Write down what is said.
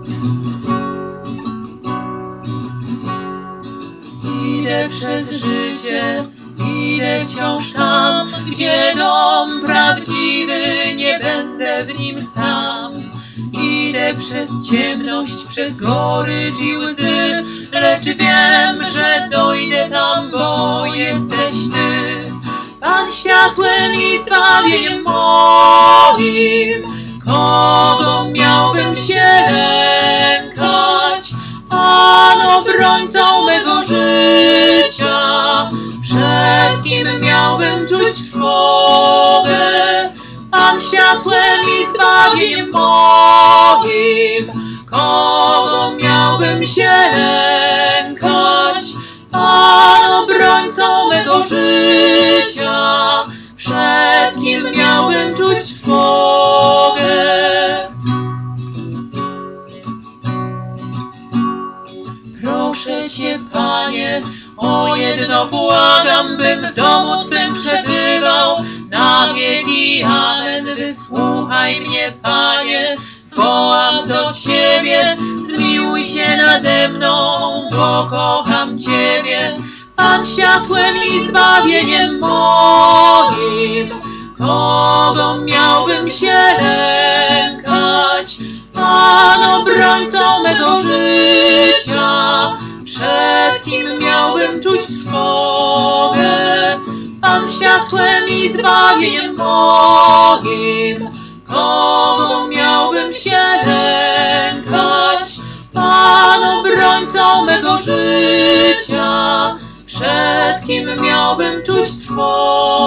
Idę przez życie, idę wciąż tam, gdzie dom prawdziwy, nie będę w nim sam. Idę przez ciemność, przez gorycz i łzy, lecz wiem, że dojdę tam, bo jesteś Ty. Pan światłem i zbawieniem moim, kogo miałbym się lękać? Pan obrońcą mego życia, przed kim miałbym czuć trwogę? Pan światłem i zbawieniem moim, kogo miałbym się lękać? Pan obrońcą mego życia, przed kim miałbym czuć trwogę? Proszę Cię, Panie, o jedno błagam, bym w domu Twym przebywał na wieki. Amen. Wysłuchaj mnie, Panie, wołam do Ciebie, zmiłuj się nade mną, bo kocham Ciebie. Pan światłem i zbawieniem moim, kogo miałbym się lękać? Pan obrońcą mego życia, przed kim miałbym czuć trwogę? Pan światłem i zbawieniem moim, kogo miałbym się lękać? Pan obrońcą mego życia, przed kim miałbym czuć trwogę?